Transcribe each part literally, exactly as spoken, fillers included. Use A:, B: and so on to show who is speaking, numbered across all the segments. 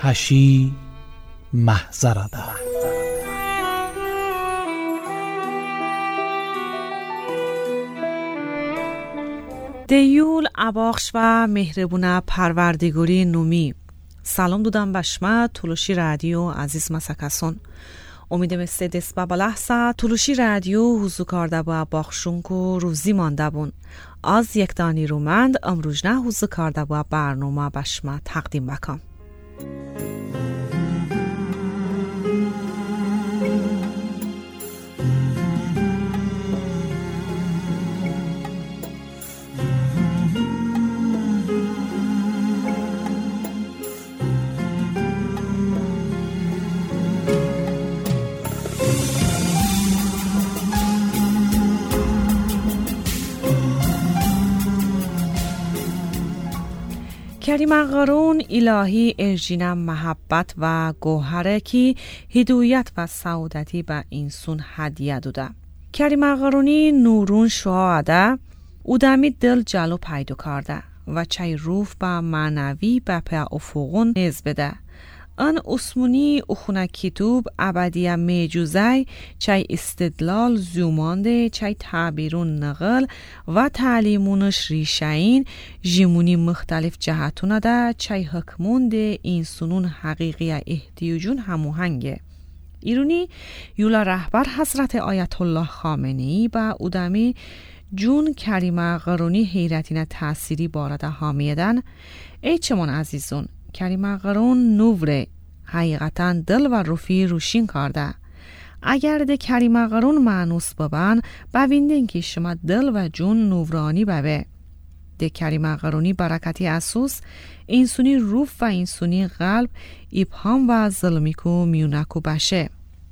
A: هشی محضرده.
B: دیول اباخش و مهربونه پروردگاری نومی. سلام دودم بشما تولوشی رادیو عزیز مسکسون. امیدم استدس با بلحظه تولوشی رادیو حضو کرده با باخشون که روزی مانده بون. از یک دانی رومند امروز نه حضو کرده با برنامه بشما تقدیم بکم. کریم قرون الهی ارجینم محبت و گوهره کی هدایت و سعادتی به انسان هدیه دوده. کریم قرونی نورون شعاده او دمی دل جلو پیدا کرده و چای روف با معنوی به پا افقون نیز بده. ان اسمونی اخونه کتوب ابدیه میجوزه چای استدلال زومانده چای تعبیرون نقل و تعلیمونش ریشهین جیمونی مختلف جهتونه ده چای حکمونده این سنون حقیقی احتیاجون هموهنگه. ایرونی یولا رهبر حضرت آیت الله خامنه‌ای با اودمی جون کریم قرونی حیرتینه تأثیری بارده حامیدن. ای چمون عزیزون، کریم قرون نوره حقیقتا دل و روفی روشین کرده. اگر ده کریم قرون معنوس ببن ببیندین که شما دل و جون نورانی ببه. ده کریم قرونی برکتی اسوس اینسونی روف و اینسونی قلب ابهام و ظلمی کو میونکو بشه.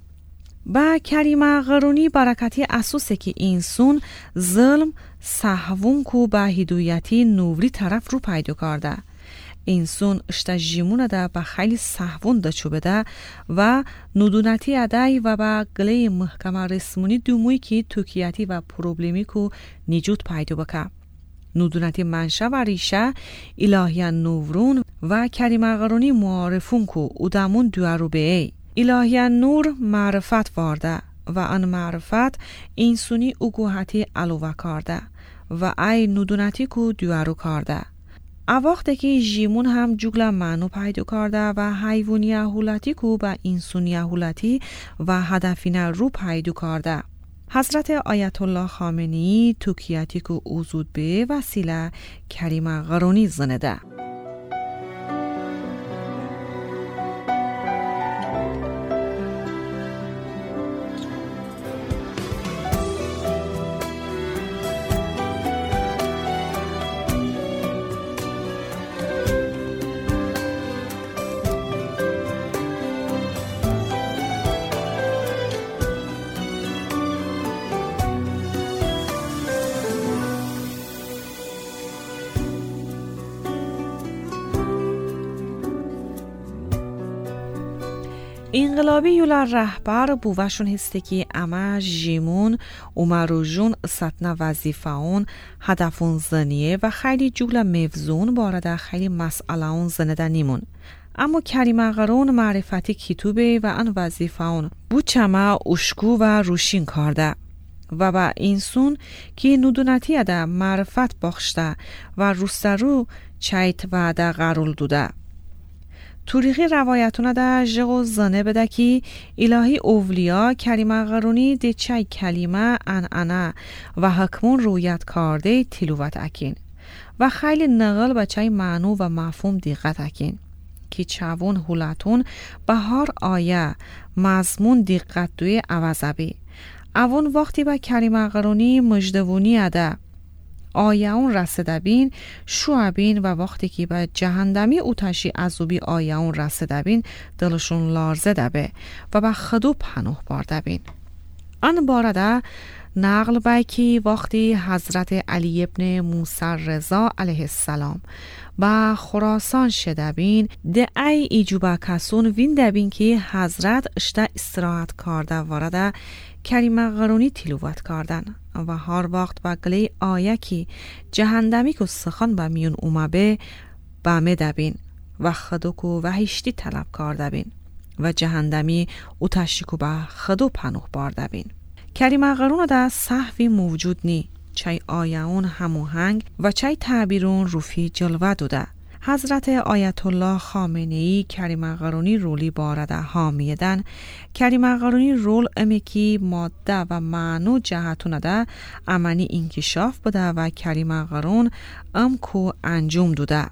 B: با کریم قرونی برکتی اسوسه که اینسون ظلم سهوون کو با هدایتی نوری طرف رو پیدا کرده. انسان اشتا جیمونه ده با خیلی سهوون ده چوبه ده و ندونتی ادای و با گله محکمه رسمونی دوموی که توکیتی و پروبلیمی که نجود پیدا بکه. ندونتی منشه و ریشه الهیان نورون و کریم قرونی معارفون که ادامون دوارو به ای. الهیان نور معرفت وارده و آن معرفت انسونی اگوهتی علوه کرده و ای ندونتی که دوارو کرده. وقتی که جیمون هم جگل معنو پیدا کرده و حیوانی اهولتی که با انسانی اهولتی و هدفین رو پیدا کرده. حضرت آیت الله خامنه‌ای توکیتی که اوزود به وسیله کریم قرونی زنده. انقلابی یولا رهبر بووشون هسته که اما جیمون اومروجون ستنا وظیفه اون هدفون زنیه و خیلی جگل مفزون بارده خیلی مسئله اون زنده نیمون. اما کریم قرون معرفتی کتوبه و ان وظیفه اون بو چما اشکو و روشین کرده و با اینسون که ندونتی ده معرفت بخشته و روسترو چایت و ده قرول دوده. توریخی روایتونه ده جغو زنه بده که الهی اولیا کریم قرونی ده چای کلمه انعنه و حکمون رویت کرده تلوت اکین و خیلی نقل به چای معنو و مفهوم دقت اکین که چوون هولتون به هر آیه مضمون دقت دوی عوضبی. اون وقتی به کریم قرونی مجدوونی اده آیه اون رسده بین شو بین و وقتی که به جهندمی اوتشی عذوبی آیه اون رسده بین دلشون لارزه دبه و به خدو پنوه بارده بین. آن بارده نقل بای که وقتی حضرت علی ابن موسی رضا علیه السلام با خراسان شده بین ده ای ایجوبه کسون وین دبین که حضرت اشته استراحت کرده وارده کریم قرونی تلاوت کردن و هر وقت با گلی آیه که جهندمی که سخن با میون اومه به با می دبین و خدوکو و هیشتی طلب کارده و جهندمی او تشکو به خدو پنوه بارده بین. کریم اغرون دا صحوی موجود نی، چای آیون هموهنگ و چای تعبیرون روفی جلوه دوده. حضرت آیت الله خامنه‌ای کریم اغرونی رولی بارده حامیدن. کریم اغرونی رول امکی ماده و معنو جهتونه ده امنی انکشاف بده و کریم اغرون امکو انجام دوده.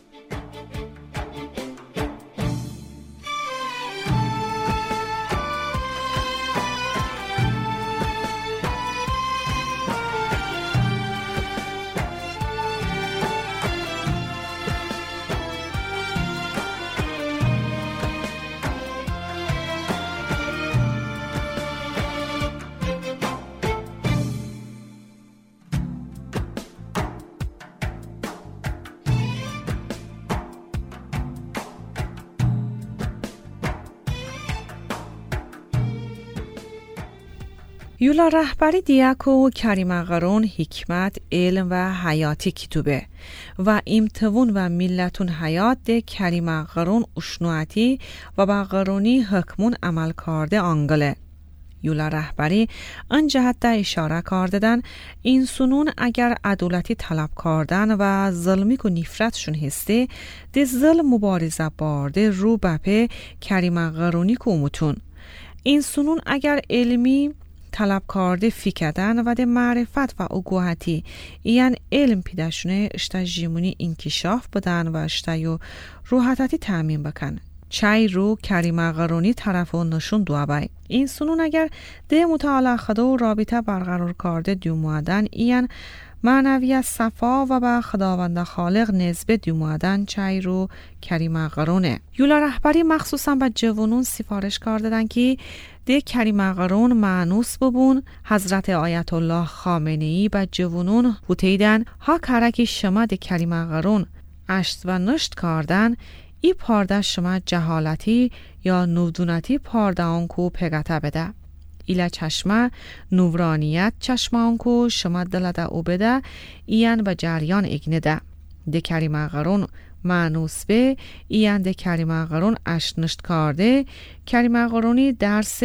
B: یولا رهبری دیاکو کریم اغرون حکمت علم و حیاتی کتوبه و امتوون و ملتون حیات ده کریم اغرون اشنواتی و با غرونی حکمون عمل کرده آنگله. یولا رهبری ان جهت ده اشاره کردن این سنون اگر عدالتی طلب کردن و ظلمی که نفرتشون هسته ده ظلم مبارزه بارده رو بپه کریم اغرونی که امتون. این سنون اگر علمی طلب کرده فکردن و ده معرفت و اگوهتی یعنی علم پیداشونه اشتا جیمونی انکشاف بدن و اشتا یو روحتتی تأمین بکن. چای رو کریم اغرونی طرفو نشون دوابای. این سنون اگر ده مطالعه خدا و رابطه برقرار کرده دیومادن یعنی معنویت صفا و به خداوند خالق نسبت دیومادن چای رو کریم اغرونه. یولا رهبری مخصوصا به جوانون سفارش کردن که ده کریم اغرون معنوس ببون. حضرت آیت الله خامنه‌ای به جوانون بوتیدن ها کرکی شما ده کریم اغرون اشت و نشت کردن ای پارده شما جهالتی یا نودونتی پارده آنکو پگته بده. ایلا چشمه نورانیت چشمه آنکو شما دلده او بده این به جریان اگنه ده. ده کریم اغرون معنوس به این ده کریم اغرون اشنشت کرده. کریم اغرونی درس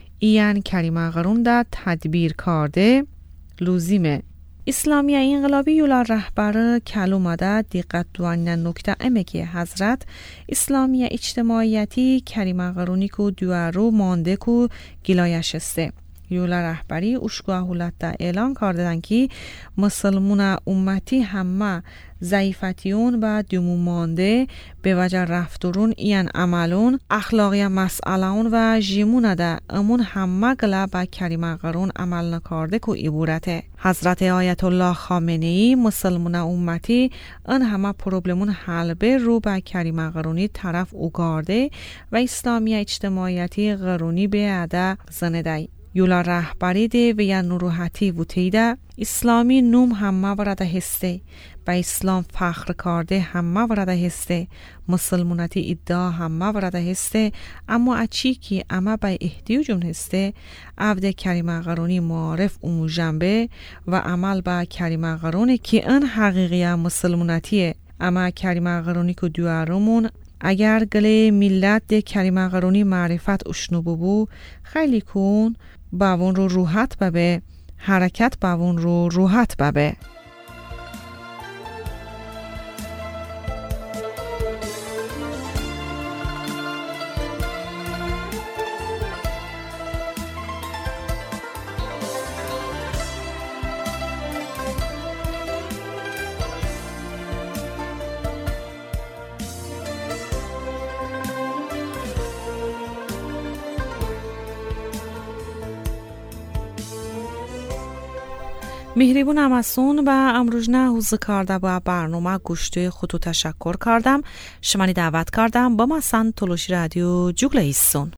B: این کریم اغرون ده تدبیر کرده لوزیمه. اسلامی انقلابی یولا رهبر کلوماده دقت دوانین نکته امه که حضرت اسلامی اجتماعیتی کریم اغرونی کو دوارو مانده کو گلایش استه. یولا رهبری اشکوه هولت ده اعلان کردن که مسلمون امتی همه ضعیفتیون و دیمو مانده به وجه رفتورون این عملون اخلاقی مسئلهون و جیمون ده امون همه گله با کریم اغرون عمل نکارده که عبورته. حضرت آیت الله خامنه‌ای مسلمون امتی ان همه پروبلمون حل به رو با کریم اغرونی طرف اوگارده و اسلامی اجتماعیتی غرونی به عده زنده. یولا رهبری ده و یا نروحتی وطیده اسلامی نوم همه ورده هسته با اسلام فخر کرده همه ورده هسته مسلمونتی ادعا همه ورده هسته اما اچی که اما با احتیاجون هسته عبد کریم اغرونی معارف اون جنبه و عمل با کریم اغرونی که ان حقیقی مسلمونتیه. اما کریم اغرونی که دوارمون اگر گله ملت ده کریم اغرونی معرفت اشنو ببو خیلی کن باون رو روحت ببه حرکت باون رو روحت ببه. مهربون امسون و امروزنه حوز کرده با برنامه گوشت خودو تشکر کردم. شمانی دعوت کردم با مسان تلوشی رادیو جوگل ایسون.